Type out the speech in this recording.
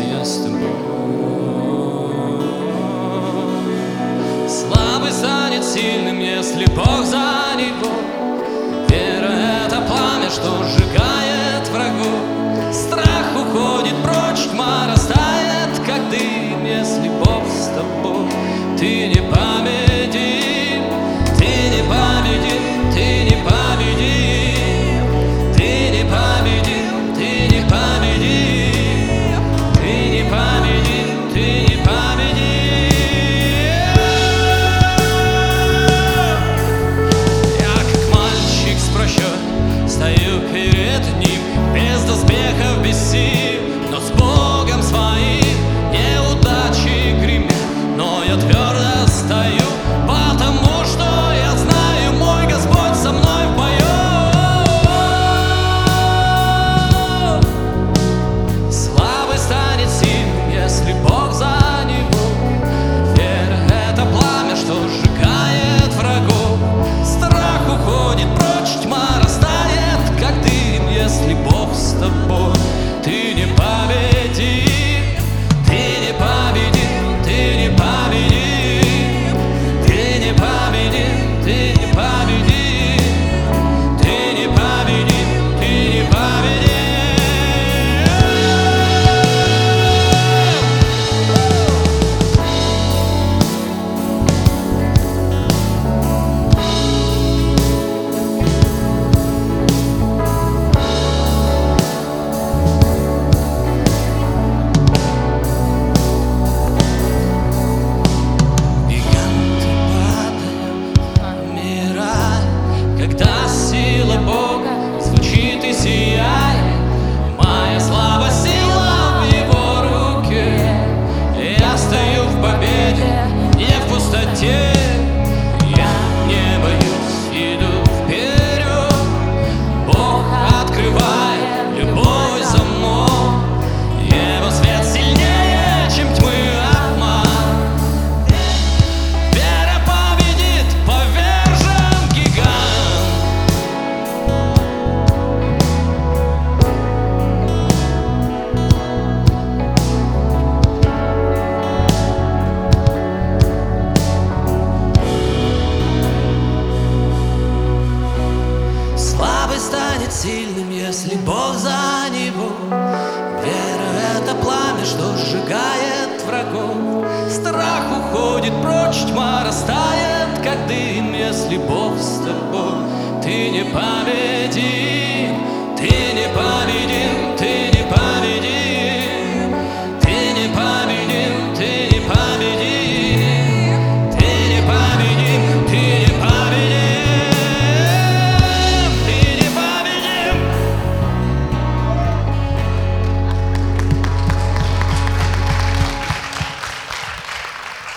я с тобой. Слабый станет сильным, если Бог за него. Вера — это пламя, что сжигает врагов. Страх уходит прочь, тьма растает, как дым, если Бог с тобой. Ты не победим, ты не победим, ты не победим, ты не победим, ты не победим, ты не победим, ты не победим. Я как мальчик с прощой стою перед ним, без доспехов, без сил, но с Богом своим. Неудачи гремят, но я твердо стою, потому что я знаю, мой Господь со мной в бою. Слабый станет сильным, если Бог за него. Вера — это пламя, что сжигает врагов. Страх уходит прочь, тьма растает, как дым, если Бог с тобой. Ты не победим, ты не победим, ты не победим, ты не победим, ты не победим, ты не победим, ты не победим. Гиганты падают, умирают, когда сила Бога звучит и сияет. Моя слабая сила в Его руке. Я стою в победе, не в пустоте. Я не боюсь, иду вперед. Бог открывает любой замок. Его свет сильнее, чем тьмы обман. Вера победит, повержен гигант. Слабый станет сильным, если Бог за него. Вера — это пламя, что сжигает врагов. Страх уходит прочь, тьма растает, как дым, если Бог с тобой. Ты не победишь.